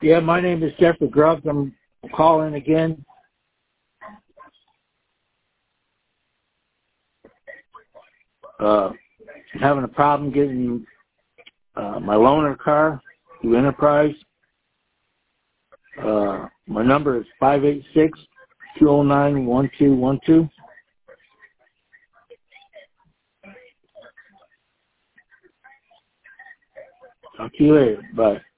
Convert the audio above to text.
Yeah, my name is Jeffrey Grubbs. I'm calling again. Having a problem getting my loaner car through Enterprise. My number is 586-209-1212. Talk to you later. Bye.